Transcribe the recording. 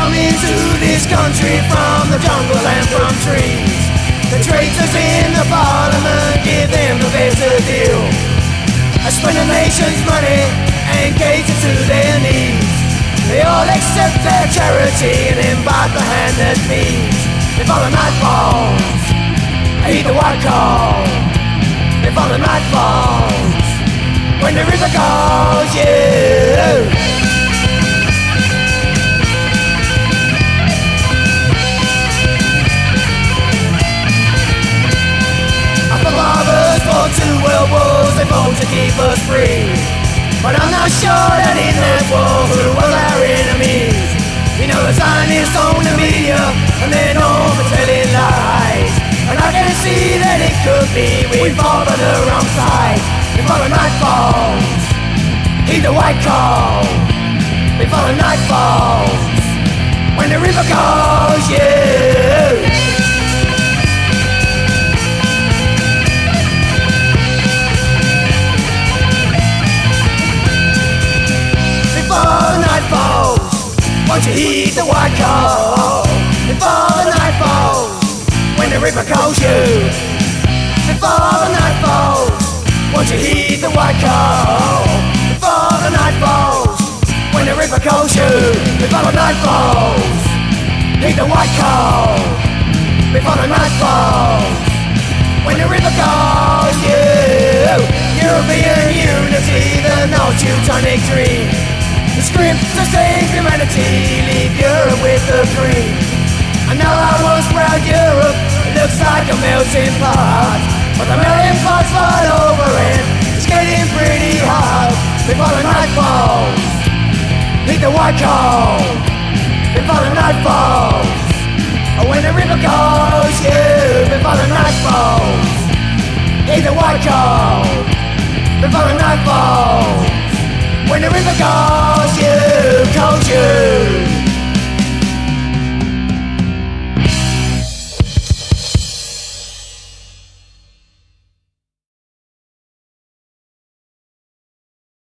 into this country from the jungle and from trees. The traitors in the parliament give them the best deal. I spend the nation's money and cater to their needs. They all accept their charity and imbibe the hand that feeds. They follow nightfalls, I eat the white coal. They follow nightfalls, when the river goes, yeah. For 2 world wars, they fought to keep us free. But I'm not sure that in that war who was our enemies. We know the Zionists own the media, and they're known for telling lies. And I can see that it could be we fought on the wrong side. We follow nightfalls, heed the white call. We follow nightfalls, when the river goes, yeah. Won't you heed the white call? Before the night falls, when the river calls you. Before the night falls, won't you heed the white call? Before the night falls, when the river calls you. Before the night falls, heed the white call. Before the night falls, when the river calls you. European unity, the no-Teutonic dream. The scream to save humanity, leave Europe with the dream. I know I was proud Europe, it looks like a melting pot. But the melting pot's right over and it's getting pretty hot. Before the night falls, heed the white call. Before the night falls, when the river goes, yeah. Before the night falls, heed the white call. Before the night falls, when the river calls you, calls you.